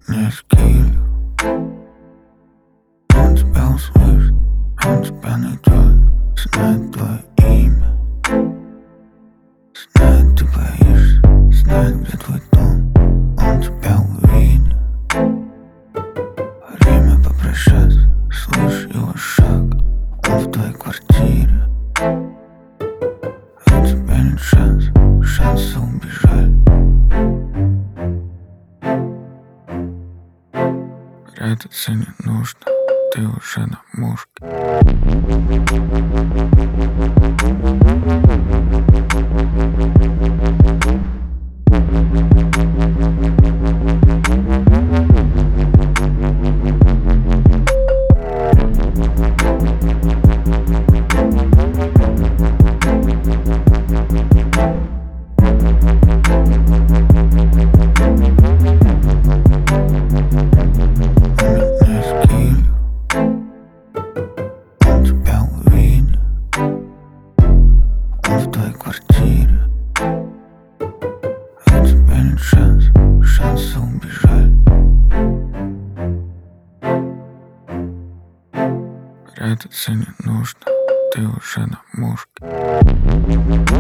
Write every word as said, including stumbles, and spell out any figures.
не скиль. Он тебя услышит, он тебя найдет, знает твое имя, знает, ты боишься, знает, где твой дом. Он тебя увидит. Время попрощаться, слышь его шаг. Он в твоей квартире. У тебя нет шанса, шанса убежать. Прятаться не нужно, ты уже на мушке. В твоей квартире. У тебя нет шанса, шанса убежать. Прятаться не нужно, ты уже на мушке.